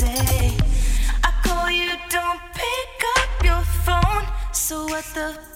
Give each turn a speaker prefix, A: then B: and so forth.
A: say. I call you, don't pick up your phone. So what the